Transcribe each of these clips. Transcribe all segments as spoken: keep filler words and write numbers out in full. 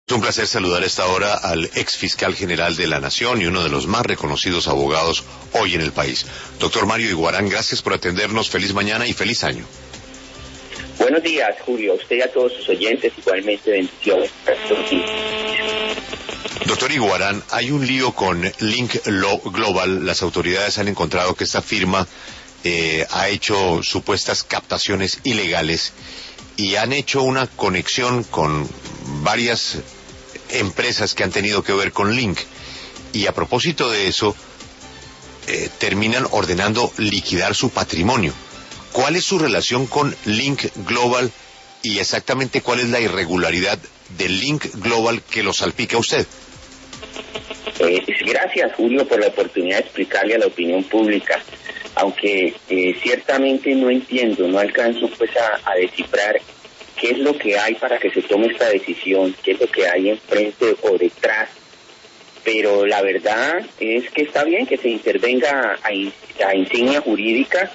Es un placer saludar a esta hora al ex fiscal general de la Nación y uno de los más reconocidos abogados hoy en el país. Doctor Mario Iguarán, gracias por atendernos. Feliz mañana y feliz año. Buenos días, Julio. A usted y a todos sus oyentes, igualmente bendiciones. Doctor Iguarán, hay un lío con Link Global. Las autoridades han encontrado que esta firma eh, ha hecho supuestas captaciones ilegales y han hecho una conexión con varias empresas que han tenido que ver con Link. Y a propósito de eso, eh, terminan ordenando liquidar su patrimonio. ¿Cuál es su relación con Link Global y exactamente cuál es la irregularidad de Link Global que lo salpica a usted? Eh, gracias, Julio, por la oportunidad de explicarle a la opinión pública. Aunque eh, ciertamente no entiendo, no alcanzo pues a, a descifrar qué es lo que hay para que se tome esta decisión, qué es lo que hay enfrente o detrás. Pero la verdad es que está bien que se intervenga a, a insignia jurídica,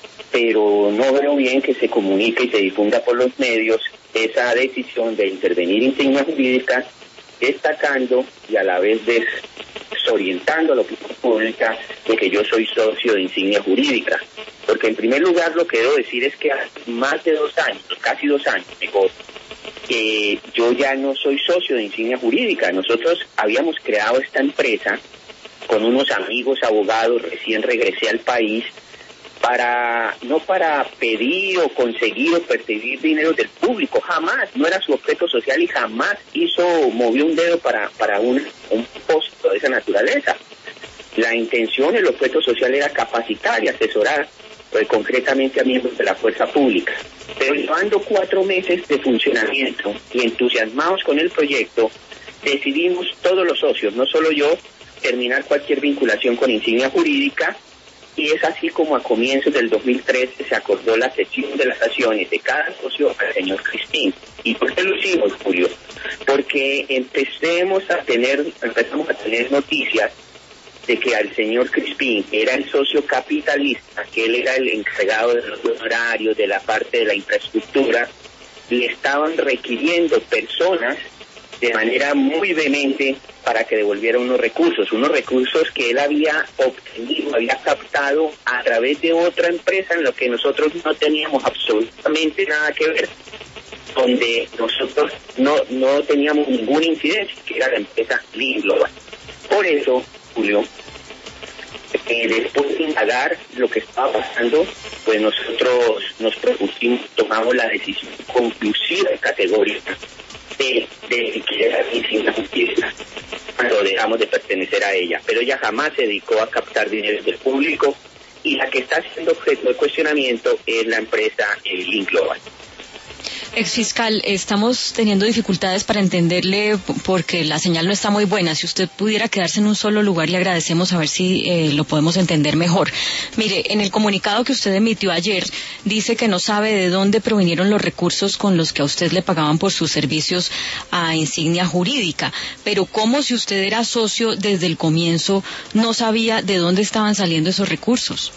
pero no veo bien que se comunique y se difunda por los medios esa decisión de intervenir insignia jurídica, destacando y a la vez desorientando a la opinión pública de que yo soy socio de insignia jurídica. Porque en primer lugar lo que debo decir es que hace más de dos años, casi dos años, mejor, que yo ya no soy socio de insignia jurídica. Nosotros habíamos creado esta empresa con unos amigos abogados, recién regresé al país, para no para pedir o conseguir o percibir dinero del público, jamás, no era su objeto social y jamás hizo, movió un dedo para, para un, un puesto de esa naturaleza. La intención, el objeto social era capacitar y asesorar pues, concretamente a miembros de la fuerza pública. Pero llevando cuatro meses de funcionamiento y entusiasmados con el proyecto, decidimos todos los socios, no solo yo, terminar cualquier vinculación con insignia jurídica. Y es así como a comienzos del dos mil trece se acordó la cesión de las acciones de cada socio al señor Crispín. ¿Y por qué lo hicimos, Julio? Porque empecemos a tener, empezamos a tener noticias de que al señor Crispín, que era el socio capitalista, que él era el encargado de los honorarios, de la parte de la infraestructura, le estaban requiriendo personas de manera muy vehemente para que devolviera unos recursos, unos recursos que él había obtenido, había captado a través de otra empresa en lo que nosotros no teníamos absolutamente nada que ver, donde nosotros no, no teníamos ninguna incidencia, que era la empresa Link Global. Por eso, Julio, eh, después de indagar lo que estaba pasando, pues nosotros nos propusimos, tomamos la decisión conclusiva y categórica de, de liquidar insignia jurídica cuando dejamos de pertenecer a ella, pero ella jamás se dedicó a captar dinero del público y la que está siendo objeto de cuestionamiento es la empresa Link Global. Exfiscal, estamos teniendo dificultades para entenderle porque la señal no está muy buena. Si usted pudiera quedarse en un solo lugar, le agradecemos a ver si eh, lo podemos entender mejor. Mire, en el comunicado que usted emitió ayer, dice que no sabe de dónde provinieron los recursos con los que a usted le pagaban por sus servicios a insignia jurídica. Pero ¿cómo, si usted era socio desde el comienzo, no sabía de dónde estaban saliendo esos recursos?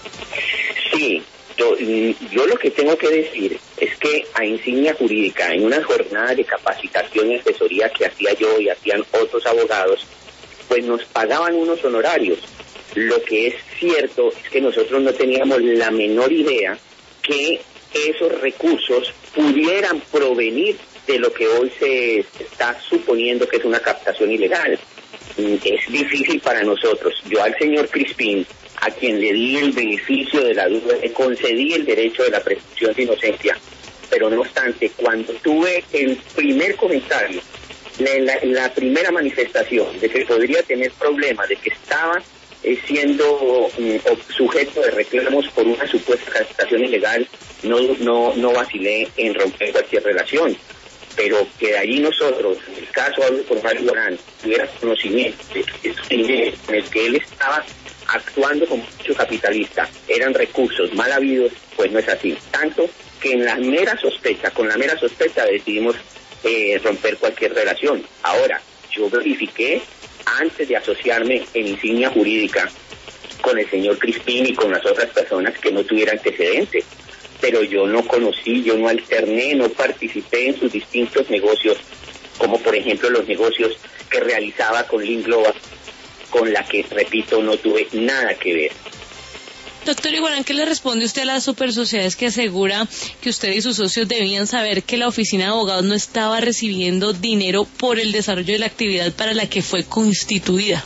Sí. Yo, yo lo que tengo que decir es que a insignia jurídica, en unas jornadas de capacitación y asesoría que hacía yo y hacían otros abogados, pues nos pagaban unos honorarios. Lo que es cierto es que nosotros no teníamos la menor idea que esos recursos pudieran provenir de lo que hoy se está suponiendo que es una captación ilegal. Es difícil para nosotros. Yo al señor Crispín, a quien le di el beneficio de la duda, le concedí el derecho de la presunción de inocencia, pero no obstante, cuando tuve el primer comentario, la, la, la primera manifestación de que podría tener problemas, de que estaba eh, siendo um, sujeto de reclamos por una supuesta captación ilegal, no, no, no vacilé en romper cualquier relación. Pero que allí nosotros, en el caso de por Mario Iguarán, tuviera conocimiento de que ese dinero con el que él estaba actuando como socio capitalista eran recursos mal habidos, pues no es así. Tanto que en la mera sospecha, con la mera sospecha decidimos eh, romper cualquier relación. Ahora, yo verifiqué antes de asociarme en insignia jurídica con el señor Crispín y con las otras personas que no tuviera antecedentes. Pero yo no conocí, yo no alterné, no participé en sus distintos negocios como por ejemplo los negocios que realizaba con Link Global, con la que, repito, no tuve nada que ver. Doctor Iguarán, ¿qué le responde usted a las supersociedades que asegura que usted y sus socios debían saber que la oficina de abogados no estaba recibiendo dinero por el desarrollo de la actividad para la que fue constituida?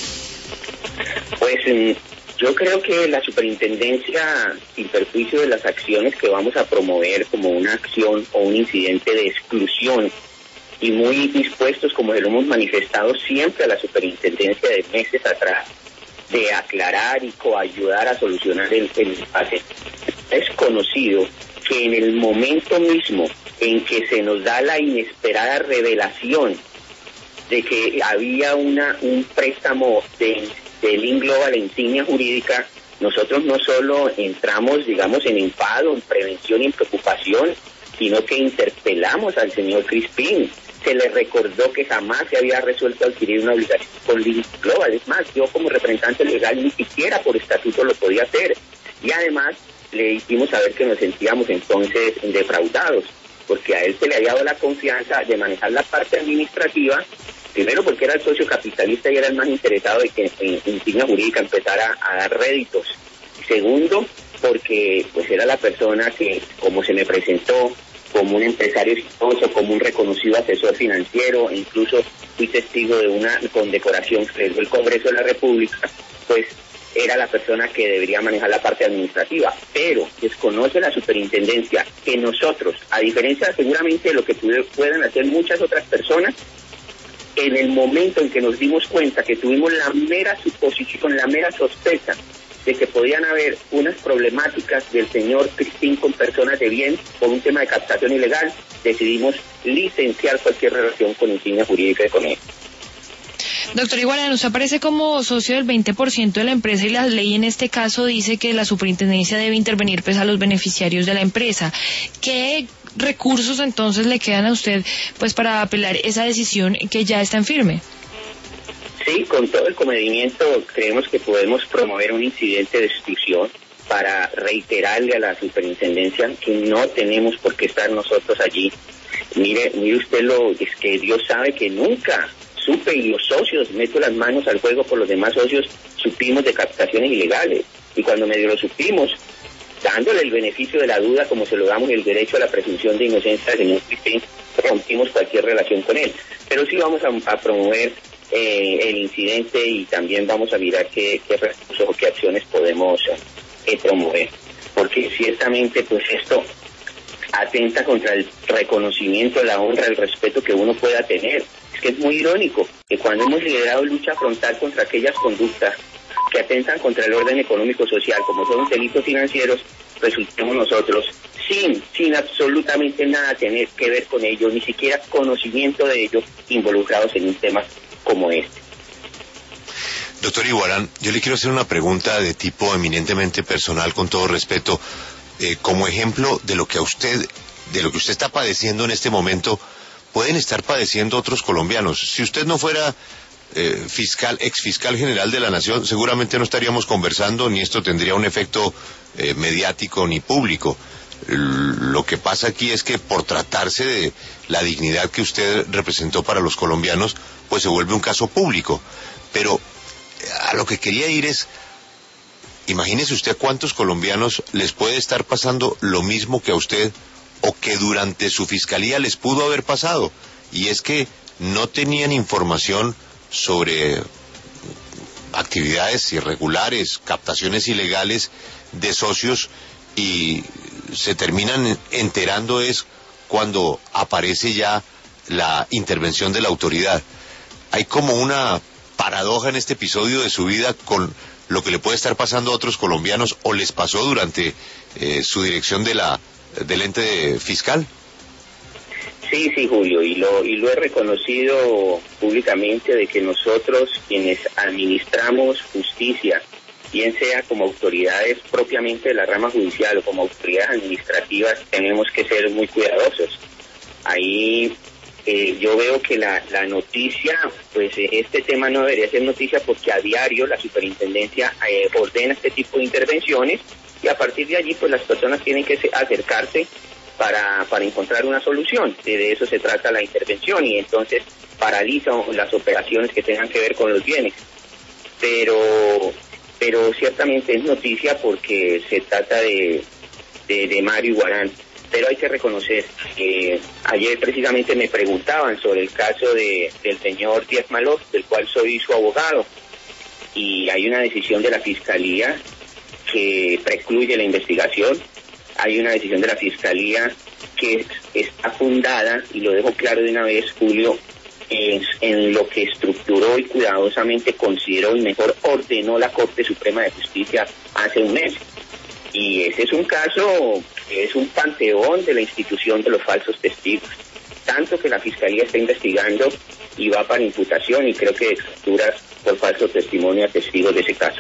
Pues yo creo que la superintendencia, sin perjuicio de las acciones que vamos a promover como una acción o un incidente de exclusión, y muy dispuestos, como lo hemos manifestado siempre a la superintendencia de meses atrás, de aclarar y coayudar a solucionar el, el impasse. Es conocido que en el momento mismo en que se nos da la inesperada revelación de que había una un préstamo de, de Link Global en insignia jurídica, nosotros no solo entramos, digamos, en enfado, en prevención y en preocupación, sino que interpelamos al señor Crispín. Se le recordó que jamás se había resuelto adquirir una obligación con Link Global. Es más, yo como representante legal ni siquiera por estatuto lo podía hacer. Y además le hicimos saber que nos sentíamos entonces defraudados, porque a él se le había dado la confianza de manejar la parte administrativa, primero porque era el socio capitalista y era el más interesado de que en insignia jurídica empezara a dar réditos. Segundo, porque pues era la persona que, como se me presentó, como un empresario exitoso, como un reconocido asesor financiero, e incluso fui testigo de una condecoración que dio el Congreso de la República, pues era la persona que debería manejar la parte administrativa, pero desconoce la superintendencia que nosotros, a diferencia seguramente de lo que pueden hacer muchas otras personas, en el momento en que nos dimos cuenta que tuvimos la mera suposición, la mera sospecha de que podían haber unas problemáticas del señor Crispín con personas de bien por un tema de captación ilegal, decidimos licenciar cualquier relación con insignia jurídica de Conea. Doctor Iguarán, usted aparece como socio del veinte por ciento de la empresa y la ley en este caso dice que la superintendencia debe intervenir pues a los beneficiarios de la empresa. ¿Qué recursos entonces le quedan a usted pues para apelar esa decisión que ya está en firme? Sí, con todo el comedimiento creemos que podemos promover un incidente de exclusión para reiterarle a la superintendencia que no tenemos por qué estar nosotros allí. Mire, mire usted, lo es que Dios sabe que nunca supe, y los socios, meto las manos al fuego por los demás socios, supimos de captaciones ilegales. Y cuando medio lo supimos, dándole el beneficio de la duda, como se lo damos el derecho a la presunción de inocencia del señor Crispín, rompimos cualquier relación con él. Pero sí vamos a, a promover eh, el incidente y también vamos a mirar qué, qué recursos o qué acciones podemos eh, promover. Porque ciertamente pues esto atenta contra el reconocimiento, la honra, el respeto que uno pueda tener. Es que es muy irónico que cuando hemos liderado lucha frontal contra aquellas conductas que atentan contra el orden económico-social, como son delitos financieros, resultemos nosotros sin, sin absolutamente nada tener que ver con ello, ni siquiera conocimiento de ello, involucrados en un tema como este. Doctor Iguarán, yo le quiero hacer una pregunta de tipo eminentemente personal, con todo respeto, eh, como ejemplo de lo que a usted, de lo que usted está padeciendo en este momento, pueden estar padeciendo otros colombianos. Si usted no fuera eh, fiscal, ex fiscal general de la Nación, seguramente no estaríamos conversando, ni esto tendría un efecto eh, mediático ni público. Lo que pasa aquí es que por tratarse de la dignidad que usted representó para los colombianos, pues se vuelve un caso público. Pero a lo que quería ir es, imagínese usted cuántos colombianos les puede estar pasando lo mismo que a usted, o que durante su fiscalía les pudo haber pasado, y es que no tenían información sobre actividades irregulares, captaciones ilegales de socios, y se terminan enterando es cuando aparece ya la intervención de la autoridad. Hay como una paradoja en este episodio de su vida con lo que le puede estar pasando a otros colombianos, o les pasó durante eh, su dirección de la del ente fiscal. Sí, sí, Julio, y lo y lo he reconocido públicamente, de que nosotros, quienes administramos justicia, bien sea como autoridades propiamente de la rama judicial o como autoridades administrativas, tenemos que ser muy cuidadosos. Ahí eh, yo veo que la, la noticia, pues este tema no debería ser noticia, porque a diario la superintendencia eh, ordena este tipo de intervenciones, y a partir de allí pues las personas tienen que acercarse para, para encontrar una solución. De eso se trata la intervención, y entonces paraliza las operaciones que tengan que ver con los bienes. Pero, pero ciertamente es noticia porque se trata de, de, de Mario Iguarán. Pero hay que reconocer que ayer precisamente me preguntaban sobre el caso de, del señor Díaz Malov, del cual soy su abogado, y hay una decisión de la Fiscalía que precluye la investigación. Hay una decisión de la Fiscalía que está fundada, y lo dejo claro de una vez, Julio, en, en lo que estructuró y cuidadosamente consideró y mejor ordenó la Corte Suprema de Justicia hace un mes. Y ese es un caso, es un panteón de la institución de los falsos testigos. Tanto que la Fiscalía está investigando y va para imputación, y creo que estructuras por falso testimonio a testigos de ese caso.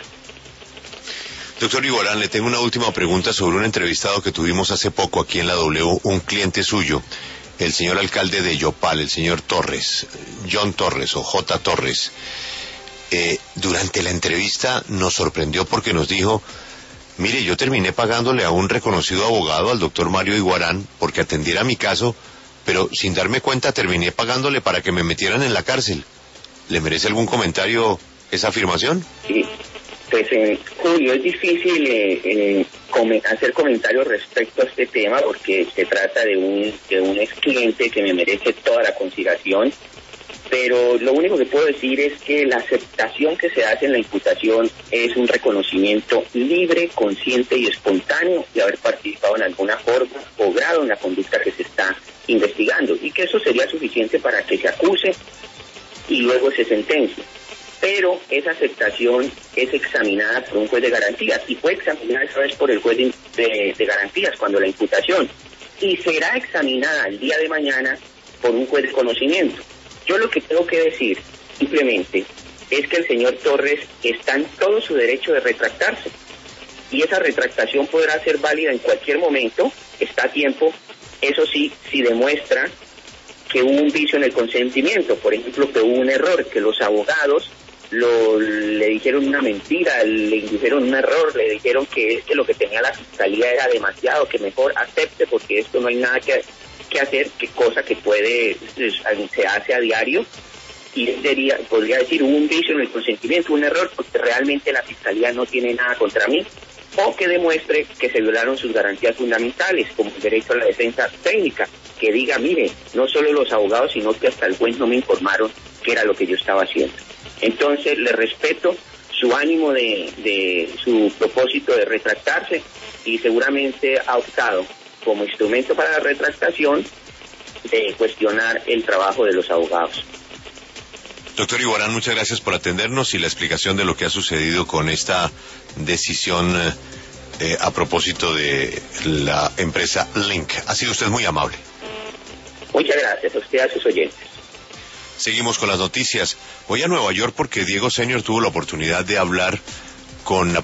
Doctor Iguarán, le tengo una última pregunta sobre un entrevistado que tuvimos hace poco aquí en la W, un cliente suyo, el señor alcalde de Yopal, el señor Torres, John Torres o J. Torres. Eh, durante la entrevista nos sorprendió porque nos dijo: mire, yo terminé pagándole a un reconocido abogado, al doctor Mario Iguarán, porque atendiera mi caso, pero sin darme cuenta terminé pagándole para que me metieran en la cárcel. ¿Le merece algún comentario esa afirmación? Sí. Pues, eh, Julio, es difícil eh, eh, come, hacer comentarios respecto a este tema porque se trata de un, de un ex cliente que me merece toda la consideración, pero lo único que puedo decir es que la aceptación que se hace en la imputación es un reconocimiento libre, consciente y espontáneo de haber participado en alguna forma o grado en la conducta que se está investigando, y que eso sería suficiente para que se acuse y luego se sentencie. Pero esa aceptación es examinada por un juez de garantías, y fue examinada esa vez por el juez de, de, de garantías cuando la imputación, y será examinada el día de mañana por un juez de conocimiento. Yo lo que tengo que decir simplemente es que el señor Torres está en todo su derecho de retractarse, y esa retractación podrá ser válida en cualquier momento, está a tiempo, eso sí, si demuestra que hubo un vicio en el consentimiento, por ejemplo, que hubo un error, que los abogados Lo, le dijeron una mentira, le indujeron un error, le dijeron que es que lo que tenía la Fiscalía era demasiado, que mejor acepte porque esto no hay nada que, que hacer, que cosa que puede, se hace a diario, y diría, podría decir, hubo un vicio en el consentimiento, un error, porque realmente la Fiscalía no tiene nada contra mí, o que demuestre que se violaron sus garantías fundamentales, como el derecho a la defensa técnica, que diga, mire, no solo los abogados, sino que hasta el juez no me informaron qué era lo que yo estaba haciendo. Entonces, le respeto su ánimo de, de su propósito de retractarse, y seguramente ha optado como instrumento para la retractación de cuestionar el trabajo de los abogados. Doctor Iguarán, muchas gracias por atendernos y la explicación de lo que ha sucedido con esta decisión eh, a propósito de la empresa Link. Ha sido usted muy amable. Muchas gracias a usted y a sus oyentes. Seguimos con las noticias. Voy a Nueva York porque Diego Senior tuvo la oportunidad de hablar con la